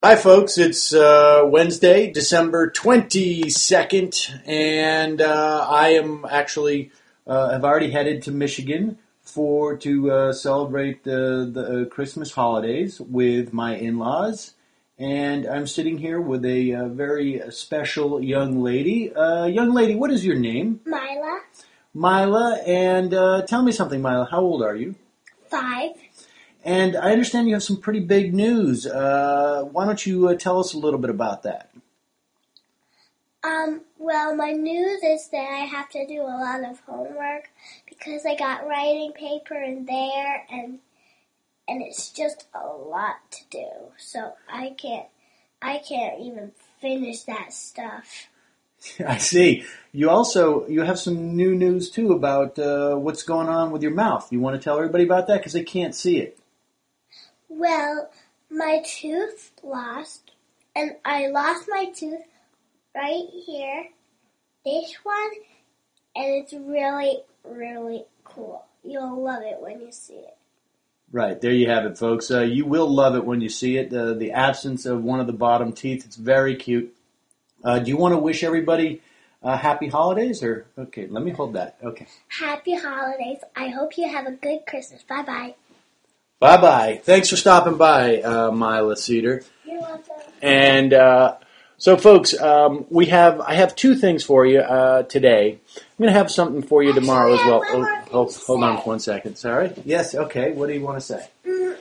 Hi, folks. It's Wednesday, December 22nd, and I am actually have already headed to Michigan to celebrate the Christmas holidays with my in-laws, and I'm sitting here with a very special young lady. Young lady, what is your name? Mila. Mila, and tell me something, Mila. How old are you? 5. And I understand you have some pretty big news. Why don't you tell us a little bit about that? Well, my news is that I have to do a lot of homework because I got writing paper in there and it's just a lot to do. So I can't even finish that stuff. I see. You have some new news too about what's going on with your mouth. You want to tell everybody about that because they can't see it. Well, my tooth lost, and I lost my tooth right here, this one, and it's really, really cool. You'll love it when you see it. Right, there you have it, folks. You will love it when you see it. The absence of one of the bottom teeth, it's very cute. Do you want to wish everybody happy holidays? Okay, let me hold that. Okay. Happy holidays. I hope you have a good Christmas. Bye-bye. Bye-bye. Thanks for stopping by, Mila Cedar. You're welcome. And so, folks, I have two things for you today. I'm going to have something for you tomorrow as well. Hold on for 1 second. Sorry. Yes. Okay. What do you want to say?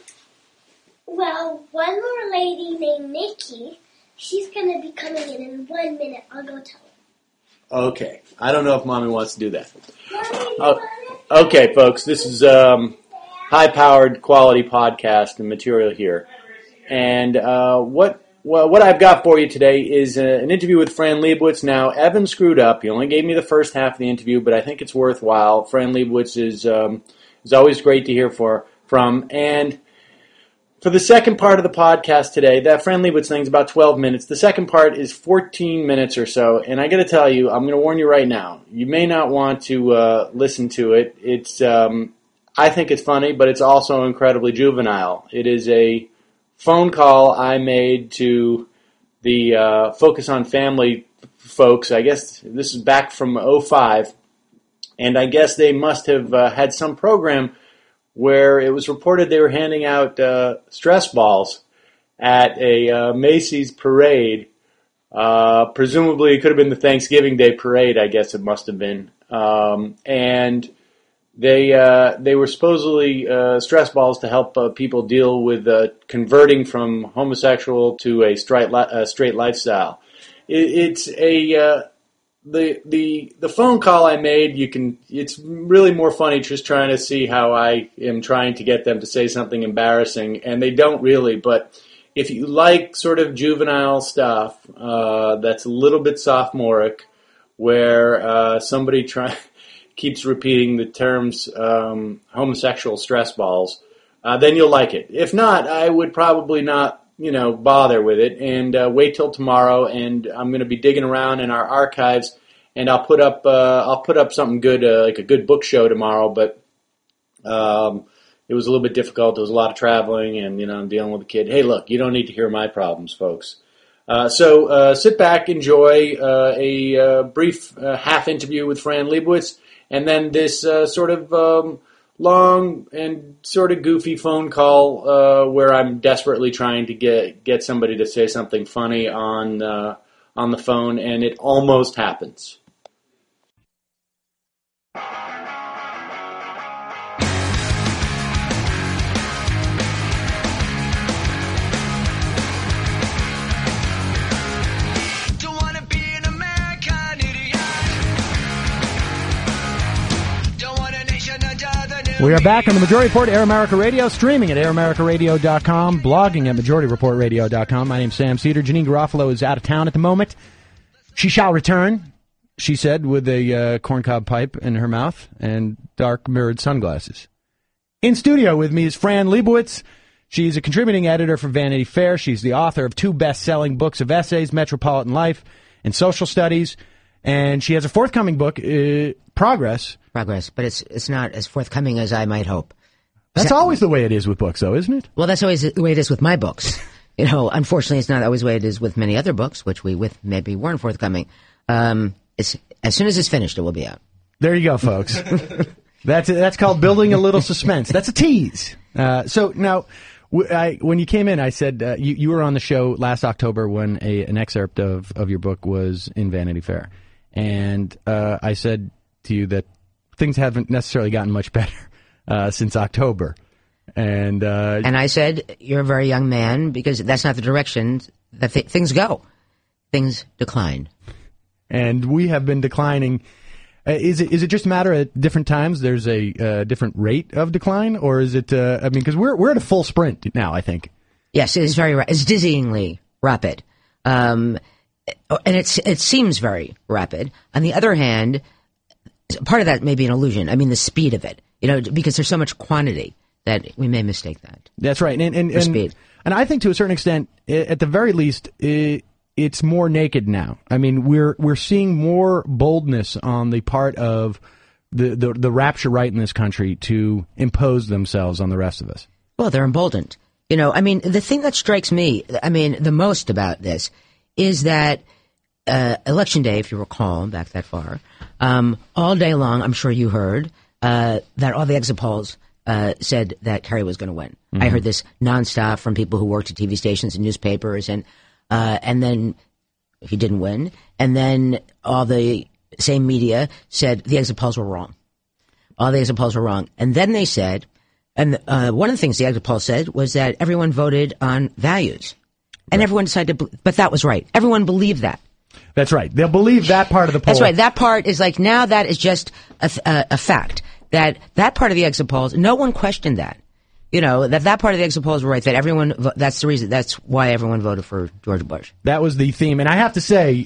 Well, one more lady named Nikki. She's going to be coming in 1 minute. I'll go tell her. Okay. I don't know if Mommy wants to do that. Mommy, okay, folks. This is high-powered quality podcast and material here. And what I've got for you today is an interview with Fran Lebowitz. Now, Evan screwed up. He only gave me the first half of the interview, but I think it's worthwhile. Fran Lebowitz is always great to hear from. And for the second part of the podcast today, that Fran Lebowitz thing is about 12 minutes. The second part is 14 minutes or so. And I got to tell you, I'm going to warn you right now, you may not want to listen to it. It's I think it's funny, but it's also incredibly juvenile. It is a phone call I made to the Focus on Family folks. I guess this is back from 2005, and I guess they must have had some program where it was reported they were handing out stress balls at a Macy's parade. Presumably it could have been the Thanksgiving Day parade, I guess it must have been. And they were supposedly stress balls to help people deal with converting from homosexual to a straight lifestyle. It's the phone call I made. It's really more funny just trying to see how I am trying to get them to say something embarrassing, and they don't really. But if you like sort of juvenile stuff that's a little bit sophomoric, where somebody keeps repeating the terms homosexual stress balls, then you'll like it. If not, I would probably not, bother with it and wait till tomorrow. And I'm going to be digging around in our archives, and I'll put up something good, like a good book show tomorrow. But it was a little bit difficult. There was a lot of traveling, and I'm dealing with a kid. Hey, look, you don't need to hear my problems, folks. So sit back, enjoy a brief half interview with Fran Lebowitz. And then this sort of long and sort of goofy phone call where I'm desperately trying to get somebody to say something funny on the phone, and it almost happens. We are back on the Majority Report, Air America Radio, streaming at AirAmericaRadio.com, blogging at MajorityReportRadio.com. My name's Sam Cedar. Janine Garofalo is out of town at the moment. She shall return, she said, with a corncob pipe in her mouth and dark mirrored sunglasses. In studio with me is Fran Lebowitz. She's a contributing editor for Vanity Fair. She's the author of 2 best-selling books of essays, Metropolitan Life and Social Studies. And she has a forthcoming book, Progress, but it's not as forthcoming as I might hope. That's always the way it is with books, though, isn't it? Well, that's always the way it is with my books. Unfortunately, it's not always the way it is with many other books, which maybe weren't forthcoming. As soon as it's finished, it will be out. There you go, folks. That's called building a little suspense. That's a tease. So now, when you came in, I said you were on the show last October when an excerpt of your book was in Vanity Fair, and I said to you that things haven't necessarily gotten much better since October. And I said, you're a very young man, because that's not the direction that things go. Things decline. And we have been declining. Is it just a matter at different times there's a different rate of decline? Or is it, because we're at a full sprint now, I think. Yes, it is it's dizzyingly rapid. And it seems very rapid. On the other hand, part of that may be an illusion. I mean, the speed of it, because there's so much quantity that we may mistake that. That's right. And speed. And I think to a certain extent, at the very least, it's more naked now. I mean, we're seeing more boldness on the part of the rapture right in this country to impose themselves on the rest of us. Well, they're emboldened. The thing that strikes me, the most about this is that Election Day, if you recall, back that far, all day long, I'm sure you heard that all the exit polls said that Kerry was going to win. Mm-hmm. I heard this nonstop from people who worked at TV stations and newspapers, and then he didn't win. And then all the same media said the exit polls were wrong. All the exit polls were wrong. And then they said, and one of the things the exit poll said was that everyone voted on values. And right. Everyone decided but that was right. Everyone believed that. That's right. They'll believe that part of the poll. That's right. That part is like, now that is just a fact. That part of the exit polls, no one questioned that. That part of the exit polls were right, that everyone, that's the reason, that's why everyone voted for George Bush. That was the theme. And I have to say,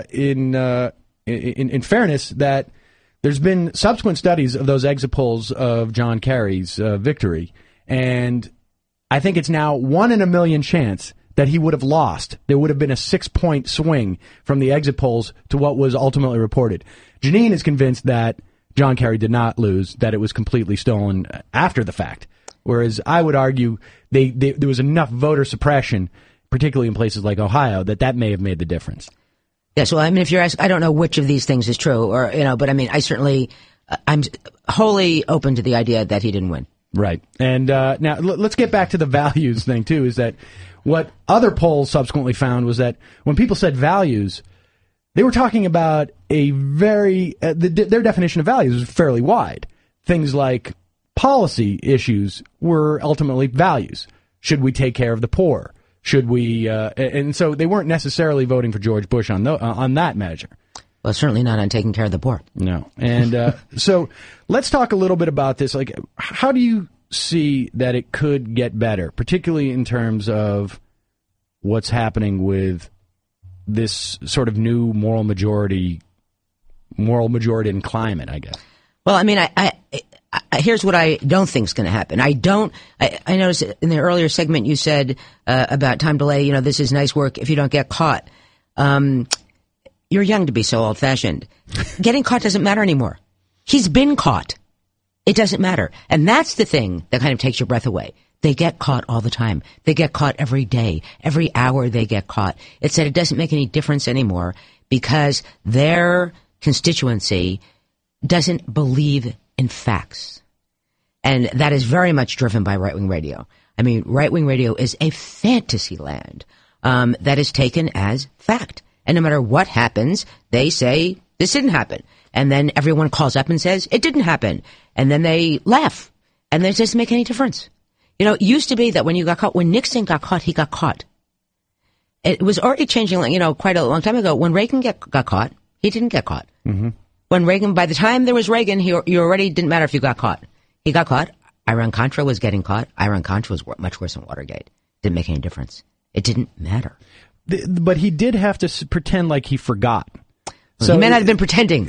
in fairness, that there's been subsequent studies of those exit polls of John Kerry's victory. And I think it's now 1 in a million chance that he would have lost. There would have been a 6-point swing from the exit polls to what was ultimately reported. Janine is convinced that John Kerry did not lose, that it was completely stolen after the fact. Whereas I would argue there was enough voter suppression, particularly in places like Ohio, that may have made the difference. Yes, well, if you're asking, I don't know which of these things is true, but I certainly, I'm wholly open to the idea that he didn't win. Right. And now let's get back to the values thing, too, is that what other polls subsequently found was that when people said values, they were talking about a their definition of values was fairly wide. Things like policy issues were ultimately values. Should we take care of the poor? Should we? And so they weren't necessarily voting for George Bush on that measure. Well, certainly not on taking care of the poor. No. And so let's talk a little bit about this. Like, how do you see that it could get better, particularly in terms of what's happening with this sort of new moral majority in climate, I guess? Well, I here's what I don't think is going to happen. I noticed in the earlier segment you said about time delay, this is nice work if you don't get caught. You're young to be so old-fashioned. Getting caught doesn't matter anymore. He's been caught. It doesn't matter. And that's the thing that kind of takes your breath away. They get caught all the time. They get caught every day. Every hour they get caught. It's that it doesn't make any difference anymore because their constituency doesn't believe in facts. And that is very much driven by right-wing radio. Right-wing radio is a fantasy land that is taken as fact. And no matter what happens, they say, this didn't happen. And then everyone calls up and says, it didn't happen. And then they laugh. And it doesn't make any difference. It used to be that when you got caught, when Nixon got caught, he got caught. It was already changing, quite a long time ago. When Reagan got caught, he didn't get caught. Mm-hmm. When Reagan, by the time there was Reagan, you already didn't matter if you got caught. He got caught. Iran-Contra was getting caught. Iran-Contra was much worse than Watergate. Didn't make any difference. It didn't matter. But he did have to pretend like he forgot. So he may not have been pretending.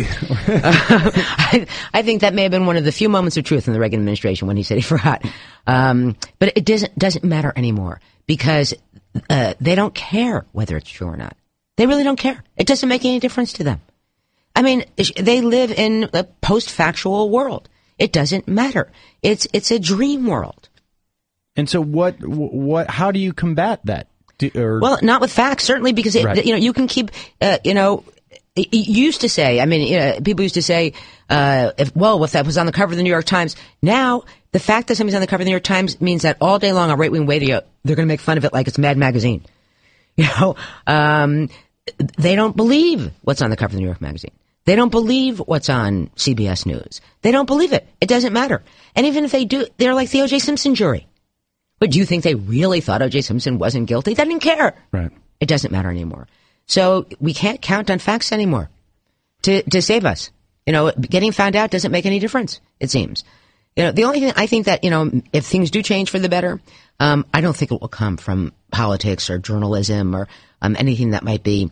I think that may have been one of the few moments of truth in the Reagan administration when he said he forgot. But it doesn't matter anymore because they don't care whether it's true or not. They really don't care. It doesn't make any difference to them. They live in a post-factual world. It doesn't matter. It's a dream world. And so how do you combat that? Well, not with facts, certainly, because Right. you can keep, you used to say, people used to say, if that was on the cover of the New York Times. Now, the fact that something's on the cover of the New York Times means that all day long on right-wing radio, they're going to make fun of it like it's Mad Magazine. They don't believe what's on the cover of the New York Magazine. They don't believe what's on CBS News. They don't believe it. It doesn't matter. And even if they do, they're like the O.J. Simpson jury. But do you think they really thought O.J. Simpson wasn't guilty? They didn't care. Right. It doesn't matter anymore. So we can't count on facts anymore to save us. Getting found out doesn't make any difference, it seems. The only thing I think that, if things do change for the better, I don't think it will come from politics or journalism or anything that might be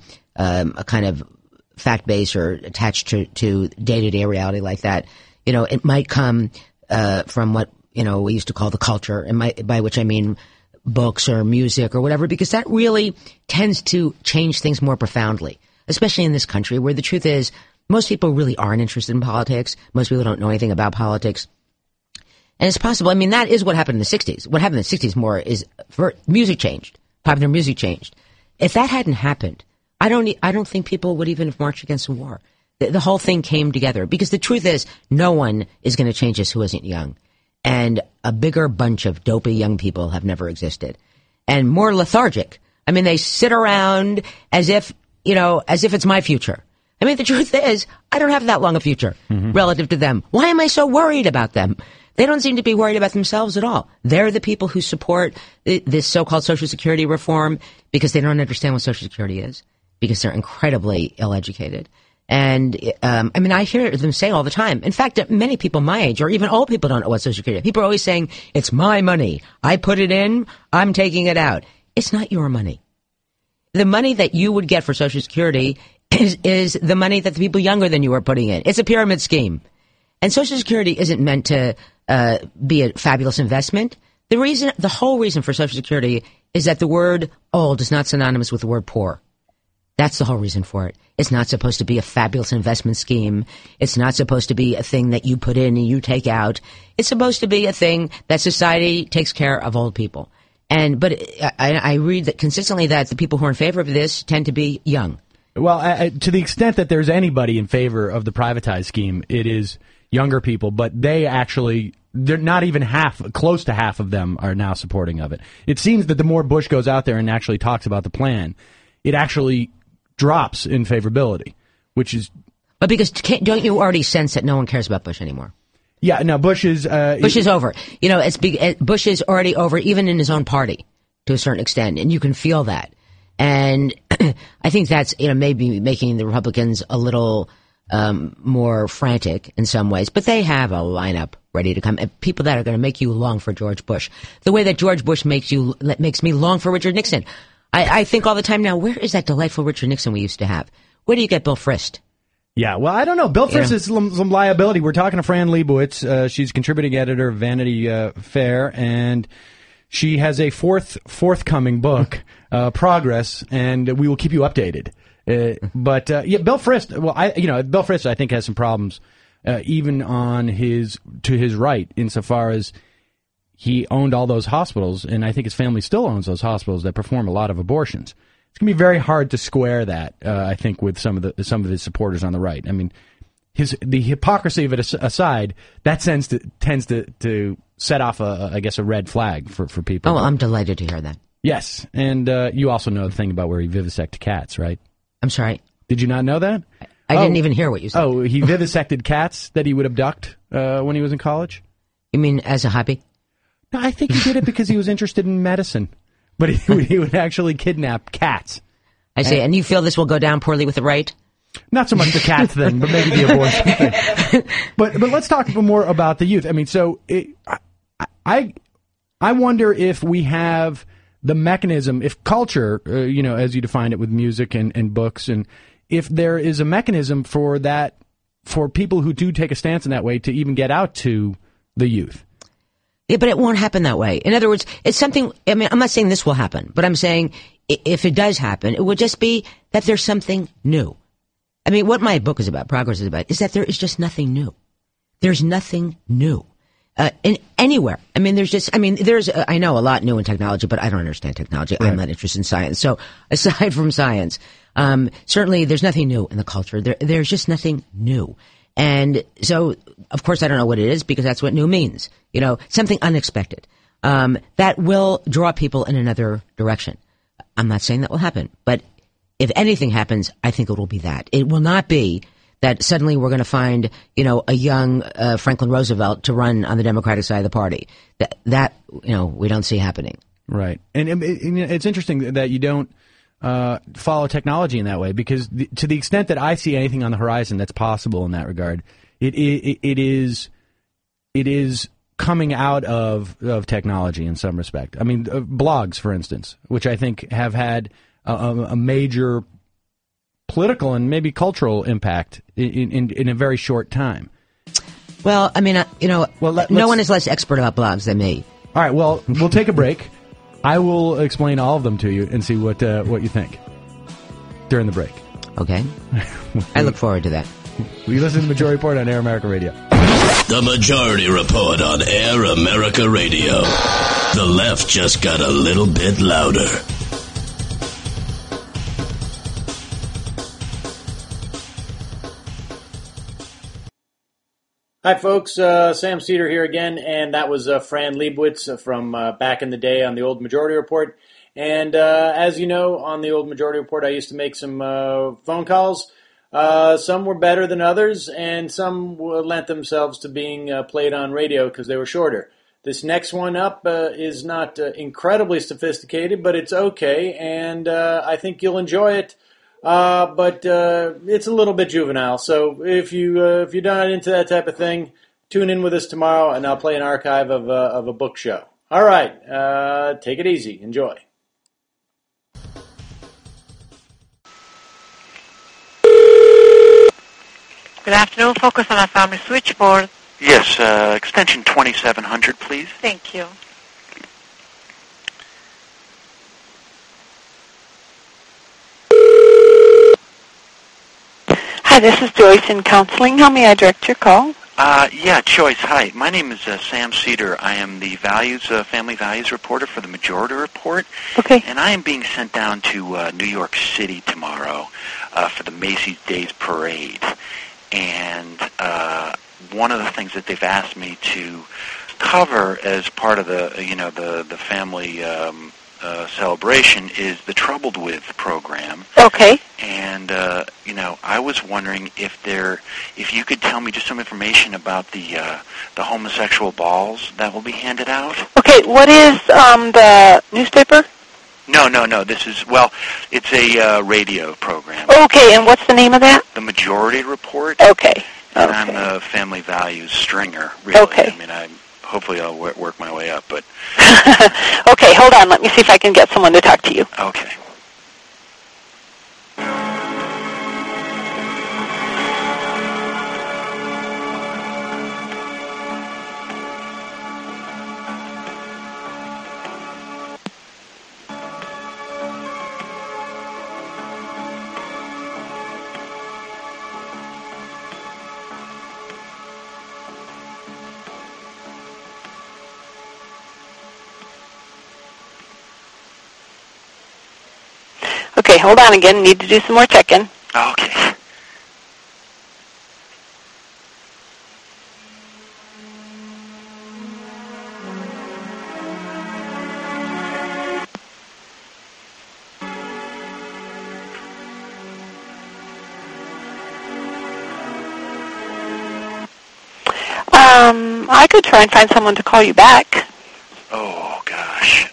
a kind of fact-based or attached to day-to-day reality like that. It might come from what, we used to call the culture, and by which I mean books or music or whatever, because that really tends to change things more profoundly, especially in this country where the truth is most people really aren't interested in politics. Most people don't know anything about politics. And it's possible. That is what happened in the 60s. What happened in the 60s more is music changed. Popular music changed. If that hadn't happened, I don't think people would even have marched against the war. The whole thing came together because the truth is no one is going to change this who isn't young. And a bigger bunch of dopey young people have never existed. And more lethargic. They sit around as if it's my future. The truth is, I don't have that long a future relative to them. Why am I so worried about them? They don't seem to be worried about themselves at all. They're the people who support this so-called Social Security reform because they don't understand what Social Security is, because they're incredibly ill-educated. And, I hear them say all the time. In fact, many people my age, or even old people, don't know what Social Security is. People are always saying, it's my money. I put it in. I'm taking it out. It's not your money. The money that you would get for Social Security is the money that the people younger than you are putting in. It's a pyramid scheme. And Social Security isn't meant to be a fabulous investment. The whole reason for Social Security is that the word old is not synonymous with the word poor. That's the whole reason for it. It's not supposed to be a fabulous investment scheme. It's not supposed to be a thing that you put in and you take out. It's supposed to be a thing that society takes care of old people. But I read that consistently that the people who are in favor of this tend to be young. Well, to the extent that there's anybody in favor of the privatized scheme, it is younger people, but they're not even close to half of them are now supporting of it. It seems that the more Bush goes out there and actually talks about the plan, it actually drops in favorability, which is... But because don't you already sense that no one cares about Bush anymore? Yeah, no, Bush is... Bush is over. Bush is already over, even in his own party, to a certain extent, and you can feel that. And I think that's, maybe making the Republicans a little more frantic in some ways, but they have a lineup ready to come. People that are going to make you long for George Bush. The way that George Bush makes me long for Richard Nixon. I think all the time now, where is that delightful Richard Nixon we used to have? Where do you get Bill Frist? Yeah, well, I don't know. Bill Frist is some liability. We're talking to Fran Lebowitz. She's contributing editor of Vanity Fair, and she has a forthcoming book, Progress, and we will keep you updated. But Bill Frist. Well, Bill Frist, I think, has some problems, even to his right, insofar as he owned all those hospitals, and I think his family still owns those hospitals that perform a lot of abortions. It's going to be very hard to square that, I think, with some of his supporters on the right. The hypocrisy of it aside, that tends to set off a red flag for people. Oh, well, I'm delighted to hear that. Yes, and you also know the thing about where he vivisected cats, right? I'm sorry. Did you not know that? I didn't even hear what you said. Oh, he vivisected cats that he would abduct when he was in college? You mean as a hobby? No, I think he did it because he was interested in medicine. But he would actually kidnap cats. I see. And you feel this will go down poorly with the right? Not so much the cats thing, but maybe the abortion thing. But let's talk more about the youth. I wonder if we have the mechanism, if culture, as you define it with music and books, and if there is a mechanism for that, for people who do take a stance in that way to even get out to the youth. Yeah, but it won't happen that way. In other words, it's something, I'm not saying this will happen, but I'm saying if it does happen, it would just be that there's something new. What my book is about, Progress is about, is that there is just nothing new. There's nothing new. in anywhere. I mean, I know a lot new in technology, but I don't understand technology. Right. I'm not interested in science. So aside from science, certainly there's nothing new in the culture. There's just nothing new. And so, of course, I don't know what it is because that's what new means. Something unexpected. That will draw people in another direction. I'm not saying that will happen, but if anything happens, I think it will be that. It will not be that suddenly we're going to find, a young Franklin Roosevelt to run on the Democratic side of the party. That we don't see happening. Right. And it's interesting that you don't follow technology in that way, because to the extent that I see anything on the horizon that's possible in that regard, it is coming out of technology in some respect. I mean, blogs, for instance, which I think have had a major political and maybe cultural impact in a very short time. Well, I mean, no one is less expert about blogs than me. All right, well, we'll take a break. I will explain all of them to you and see what you think during the break. Okay. I look forward to that. We listen to the Majority Report on Air America Radio. The Majority Report on Air America Radio. The left just got a little bit louder. Hi, folks. Sam Seder here again, and that was Fran Lebowitz from back in the day on the old Majority Report. And as you know, on the old Majority Report, I used to make some phone calls. Some were better than others, and some lent themselves to being played on radio because they were shorter. This next one up is not incredibly sophisticated, but it's okay, and I think you'll enjoy it. But it's a little bit juvenile, so if you're not into that type of thing, tune in with us tomorrow, and I'll play an archive of a book show. All right, take it easy. Enjoy. Good afternoon. Focus on our family switchboard. Yes, extension 2700, please. Thank you. Hi, this is Joyce in counseling. How may I direct your call? Yeah, Joyce, hi. My name is Sam Seder. I am the family values reporter for the Majority Report. Okay. And I am being sent down to New York City tomorrow for the Macy's Days Parade. And one of the things that they've asked me to cover as part of the family celebration is the Troubled With program. Okay. And I was wondering if you could tell me just some information about the homosexual balls that will be handed out. Okay. What is the newspaper? No. It's a radio program. Okay. And what's the name of that? The Majority Report. Okay. And I'm the family values stringer. Really. Okay. I mean, hopefully I'll work my way up, but. Okay, hold on. Let me see if I can get someone to talk to you. Okay. Okay, hold on again. Need to do some more checking. Okay. I could try and find someone to call you back. Oh, gosh.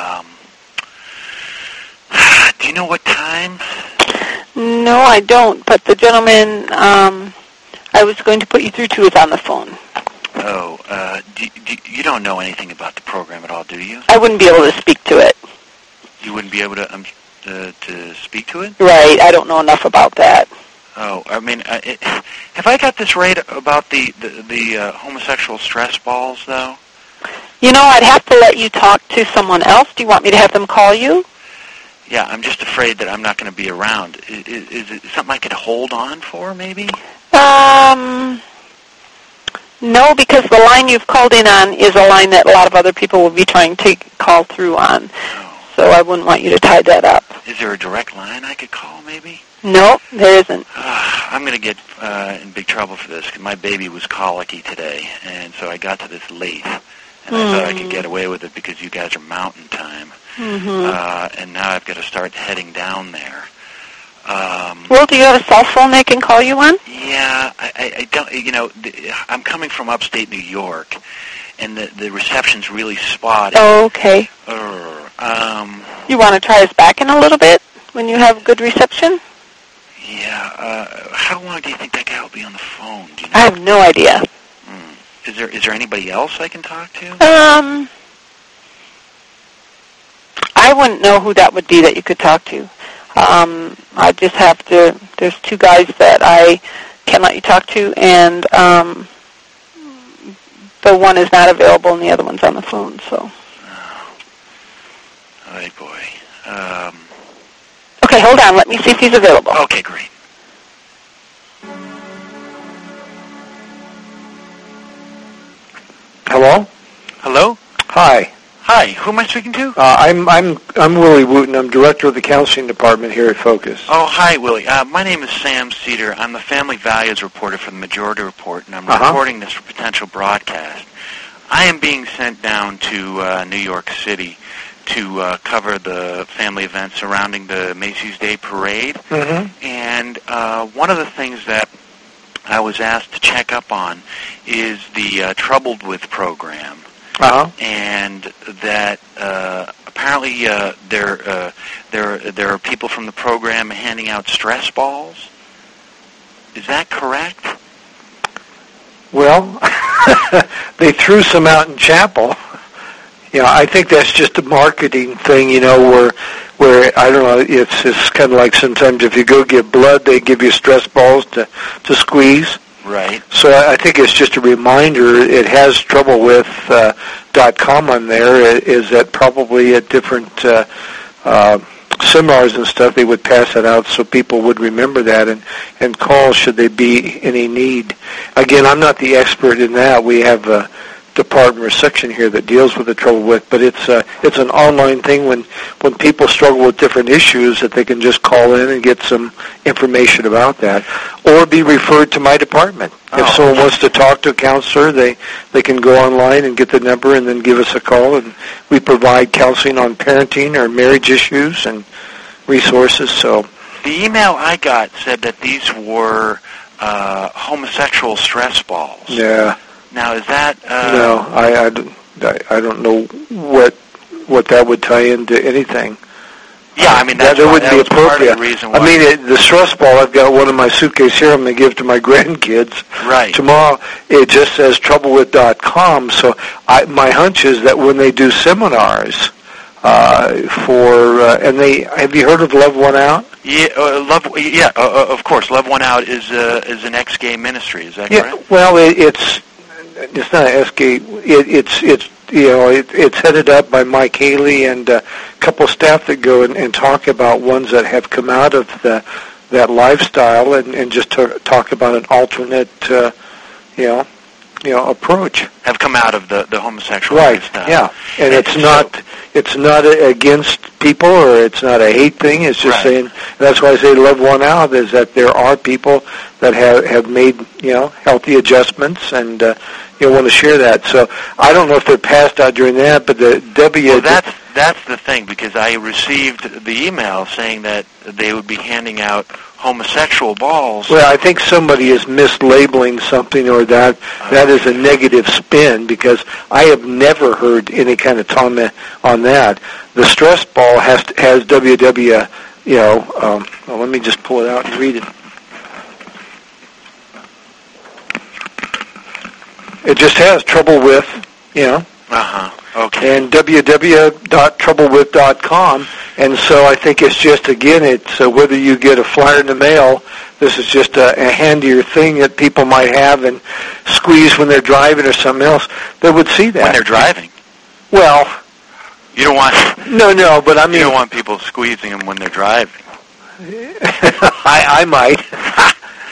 Do you know what time? No, I don't, but the gentleman I was going to put you through to is on the phone. Oh, you don't know anything about the program at all, do you? I wouldn't be able to speak to it. You wouldn't be able to speak to it? Right, I don't know enough about that. Oh, I mean, have I got this right about the homosexual stress balls, though? You know, I'd have to let you talk to someone else. Do you want me to have them call you? Yeah, I'm just afraid that I'm not going to be around. Is it something I could hold on for, maybe? No, because the line you've called in on is a line that a lot of other people will be trying to call through on. So I wouldn't want you to tie that up. Is there a direct line I could call, maybe? No, there isn't. I'm going to get in big trouble for this, because my baby was colicky today, and so I got to this late, and I thought I could get away with it because you guys are mountain time. And now I've got to start heading down there. Well, do you have a cell phone they can call you on? Yeah, I don't, I'm coming from upstate New York, and the reception's really spotty. Oh, okay. You want to try us back in a little bit when you have good reception? Yeah, how long do you think that guy will be on the phone? Do you know? I have no idea. Is there anybody else I can talk to? I wouldn't know who that would be that you could talk to. I just have to, there's two guys that I can let you talk to, and the one is not available and the other one's on the phone, so. Oh, boy. Okay, hold on. Let me see if he's available. Okay, great. Hello? Hello? Hi. Hi, who am I speaking to? I'm Willie Wooten. I'm director of the counseling department here at Focus. Oh, hi, Willie. My name is Sam Cedar. I'm the family values reporter for the Majority Report, and I'm reporting this for potential broadcast. I am being sent down to New York City to cover the family events surrounding the Macy's Day Parade. And one of the things that I was asked to check up on is the Troubled With program. And that apparently there are people from the program handing out stress balls. Is that correct? Well, they threw some out in chapel. I think that's just a marketing thing, where I don't know, it's kind of like sometimes if you go get blood, they give you stress balls to squeeze. Right. So I think it's just a reminder. It has troublewith.com on there. Is that probably at different seminars and stuff, they would pass it out so people would remember that and call should there be any need. Again, I'm not the expert in that. We have a department or section here that deals with the Trouble With, but it's an online thing when people struggle with different issues that they can just call in and get some information about that, or be referred to my department. If someone wants to talk to a counselor, they can go online and get the number and then give us a call, and we provide counseling on parenting or marriage issues and resources. So the email I got said that these were homosexual stress balls. Yeah. Now, is that... No, I don't know what that would tie into anything. Yeah, I mean, that wouldn't be appropriate. Part of the reason why. I mean, the stress ball, I've got one in my suitcase here I'm going to give to my grandkids. Right. Tomorrow, it just says troublewith.com, so my hunch is that when they do seminars and have you heard of Love One Out? Yeah, of course. Love One Out is an ex-gay ministry. Is that correct? Yeah. Well, it's not an ex-gay. It's headed up by Mike Haley and a couple staff that go and talk about ones that have come out of that lifestyle and just talk about an alternate, approach. Have come out of the homosexual lifestyle. Yeah, and it's not against people or it's not a hate thing. It's just saying. That's why I say Love One Out is that there are people that have made healthy adjustments and want to share that. So I don't know if they're passed out during that, but the Well, that's the thing, because I received the email saying that they would be handing out homosexual balls. Well, I think somebody is mislabeling something, or that is a negative spin, because I have never heard any kind of comment on that. The stress ball has www. Let me just pull it out and read it. It just has Trouble With, Okay. and www.troublewith.com. And so I think it's just, again, it's whether you get a flyer in the mail, this is just a handier thing that people might have and squeeze when they're driving or something else. They would see that. When they're driving? Well... You don't want... No, but I mean... You don't want people squeezing them when they're driving. I might.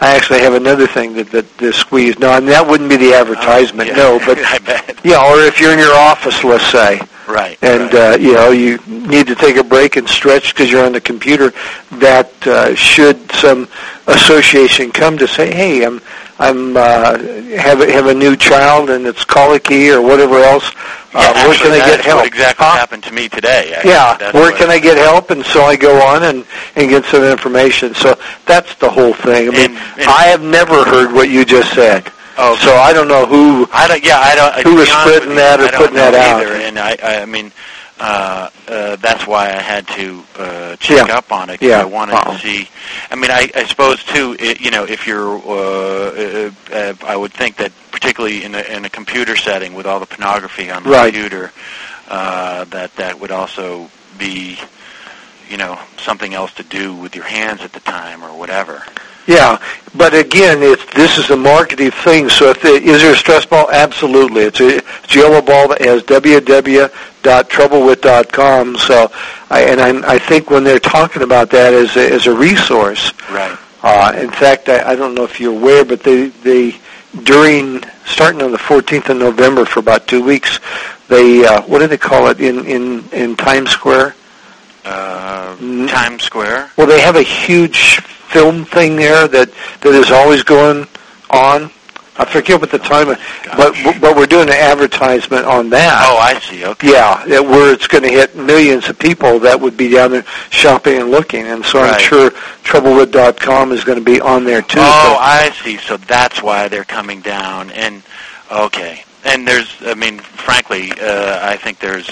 I actually have another thing that squeeze. No, and that wouldn't be the advertisement. Yeah. No, but I bet. yeah, or if you're in your office, let's say. Right. And right. you need to take a break and stretch because you're on the computer. That should some association come to say, hey, I'm have a new child and it's colicky or whatever else. Where can I get help? What exactly happened to me today. Where can I get help? And so I go on and get some information. So that's the whole thing. I mean, I have never heard what you just said. Oh, so I don't know who. I don't. Who was spreading that or putting that out? Either. And I mean, that's why I had to check up on it. Cause I wanted to see. I mean, I suppose too. If you're, I would think that particularly in a computer setting with all the pornography on the computer, that would also be, something else to do with your hands at the time or whatever. Yeah, but again, this is a marketing thing. So is there a stress ball? Absolutely. It's a yellow ball that has www.troublewith.com. So, I think when they're talking about that as a resource. Right. In fact, I don't know if you're aware, but they starting on the 14th of November for about 2 weeks, they what do they call it in Times Square? Times Square. Well, they have a huge film thing there that is always going on. I forget what the time is, but we're doing an advertisement on that. Oh, I see. Okay. Yeah, where it's going to hit millions of people that would be down there shopping and looking, and so I'm sure TroubleWith.com is going to be on there too. Oh, I see. So that's why they're coming down. And okay, and frankly, I think there's,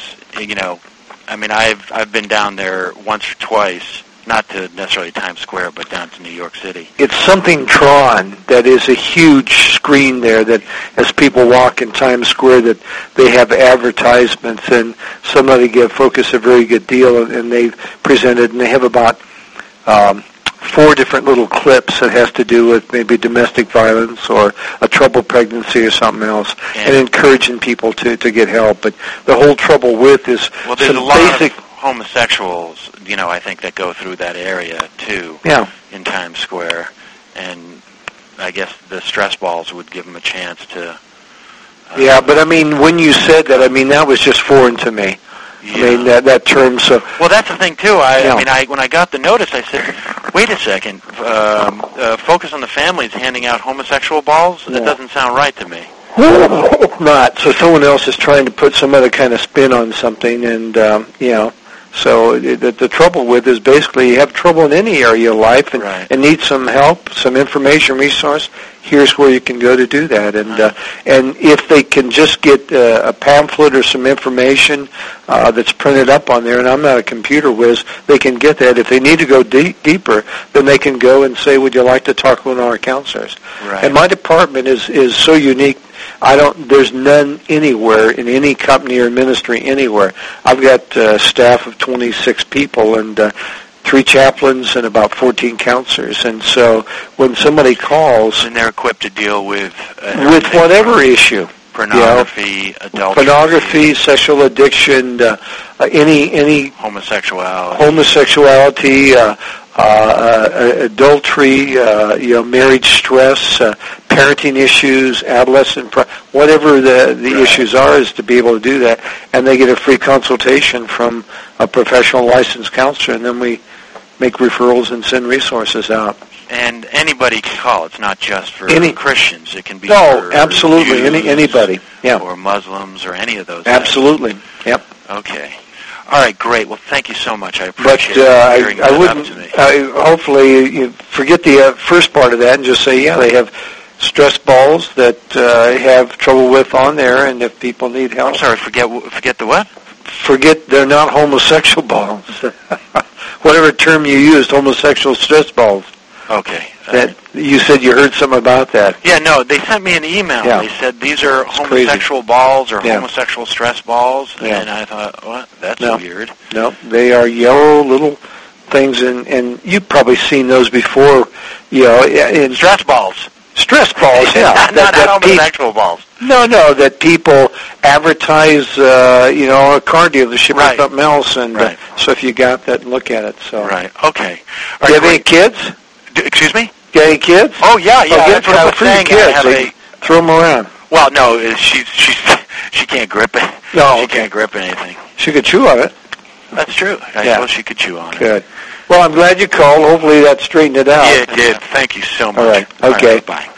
I've been down there once or twice. Not to necessarily Times Square, but down to New York City. It's something Tron that is a huge screen there that as people walk in Times Square that they have advertisements and somebody gave Focus a very good deal and they've presented and they have about 4 different little clips that has to do with maybe domestic violence or a troubled pregnancy or something else and encouraging people to get help. But the whole Trouble With is there's some a lot basic... of homosexuals, I think that go through that area too. Yeah. In Times Square, and I guess the stress balls would give them a chance to. Yeah, but when you said that, that was just foreign to me. Yeah. That term. So. Well, that's the thing too. When I got the notice, I said, "Wait a second. Focus on the Family is handing out homosexual balls. That doesn't sound right to me." It's not. So someone else is trying to put some other kind of spin on something, and So the trouble with is basically you have trouble in any area of life and need some help, some information, resource. Here's where you can go to do that. And if they can just get a pamphlet or some information that's printed up on there, and I'm not a computer whiz, they can get that. If they need to go deeper, then they can go and say, would you like to talk with one of our counselors? Right. And my department is so unique. There's none anywhere in any company or ministry anywhere. I've got a staff of 26 people and 3 chaplains and about 14 counselors. And so when somebody calls... And they're equipped to deal with whatever issue. Pornography, adultery. Pornography, sexual addiction, any... Homosexuality. Adultery, marriage stress, parenting issues, adolescent, whatever the issues are, is to be able to do that. And they get a free consultation from a professional licensed counselor, and then we make referrals and send resources out. And anybody can call. It's not just for Christians. It can be for absolutely Jews, anybody. Yeah. Or Muslims or any of those. Absolutely. Guys. Yep. Okay. All right, great. Well, thank you so much. I appreciate it. But I wouldn't. Hopefully, you forget the first part of that and just say, they have stress balls that have Trouble With on there, and if people need help. I'm sorry. Forget the what? Forget they're not homosexual balls. Whatever term you used, homosexual stress balls. Okay. You said you heard something about that. Yeah, no, they sent me an email. Yeah. They said these are homosexual balls or homosexual stress balls, and I thought, what? That's weird. No, they are yellow little things, and you've probably seen those before, in stress balls. Stress balls, yeah. not homosexual balls. No, that people advertise, a car dealership or something else, and so if you got that, look at it. So. Right. Okay. Do you have any kids? Excuse me? Got any kids? Oh, yeah. That's what I was saying. Kids. Throw them around. Well, no, she can't grip it. No, she can't grip anything. She could chew on it. That's true. I suppose she could chew on it. Good. Well, I'm glad you called. Hopefully that straightened it out. Yeah, it did. Thank you so much. All right. Okay. Bye.